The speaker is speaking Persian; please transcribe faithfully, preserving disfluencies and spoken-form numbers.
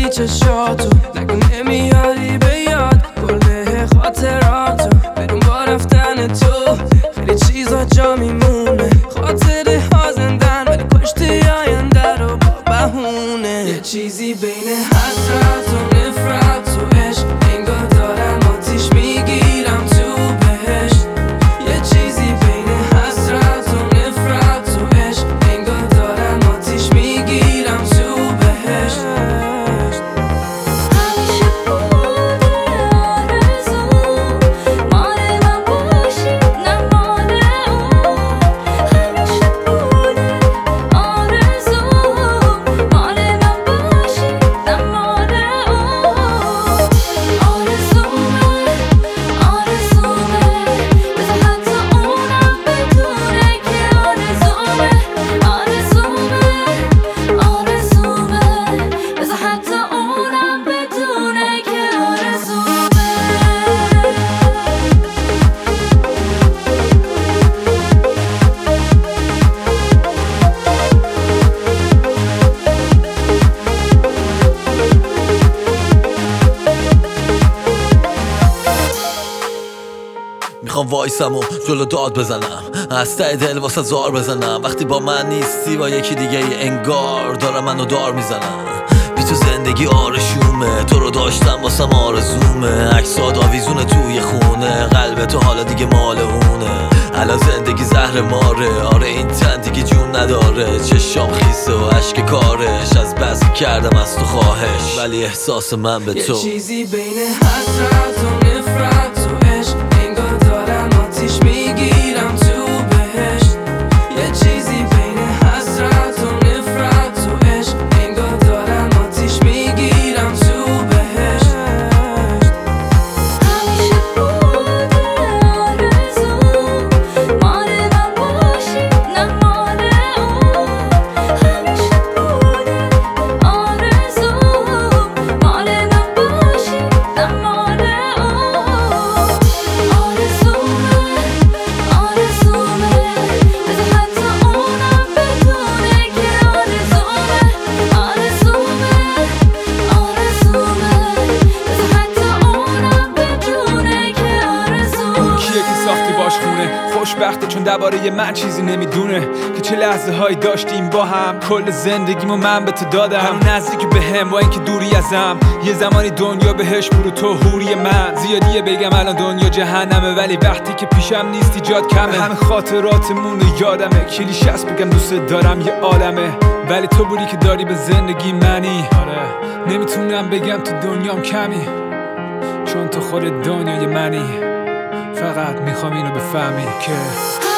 چشاتو، نگو نمیاری به یاد کل خاطراتو. برون با رفتن تو خیلی چیزا جا میمونه، خاطره ها زندن ولی کشتی آینده رو با بهونه. یه چیزی بین حسرت و نفرت و عشق، انگار دارم آتیش میگیرم تو بهشت. یه چیزی بین حسرت و نفرت و عشق، انگار دارم آتیش میگیرم تو بهشت. میخوام وایسم و جلو داد بزنم، از ته دل واسه زار بزنم. وقتی با من نیستی با یکی دیگه ای انگار دارم منو دار میزنم. بی تو زندگی آرشومه، تو رو داشتم واسم آرزومه. عکسات آویزونه توی خونه، قلب تو حالا دیگه مال اونه. الان زندگی زهر ماره، آره این تن دیگه جون نداره. چشام خیسه و عشق کارش، از بس کردم از تو خواهش ولی احساس من به تو. یه چیزی بین حسرت و نفرت و عشق، انگار دارم آتیش میگیرم تو بهشت. یه چیزی بین حسرت و نفرت و عشق، انگار دارم آتیش میگیرم تو بهشت. همیشه بوده آرزو مال من باشی نه مال اون. همیشه بوده آرزو مال من باشی نه مال اون. آرزومه آرزومه بذار حتی اونم بدونه که آرزومه. آرزومه آرزومه بذار حتی اونم بدونه که آرزومه. اون کیه که ساختی باش خونه، خوشبخته چون درباره من چیزی نمیدونه که چه لحظه هایی داشتیم با هم. کل زندگیمو من به تو دادم، هنو نزدیک به هم با اینکه دوری ازم. یه زمانی دنیا بهش برو تو حوری من. زیادیه بگم الان دنیا جهنمه، ولی وقتی که پیشم نیستی جات کمه. همه خاطراتمون یادمه، کلیش هست بگم دوست دارم یه عالمه، ولی تو بودی که داری به زندگی منی. آره نمیتونم بگم تو دنیام کمی، چون تو خود دنیای منی. فقط میخوام اینو بفهمی که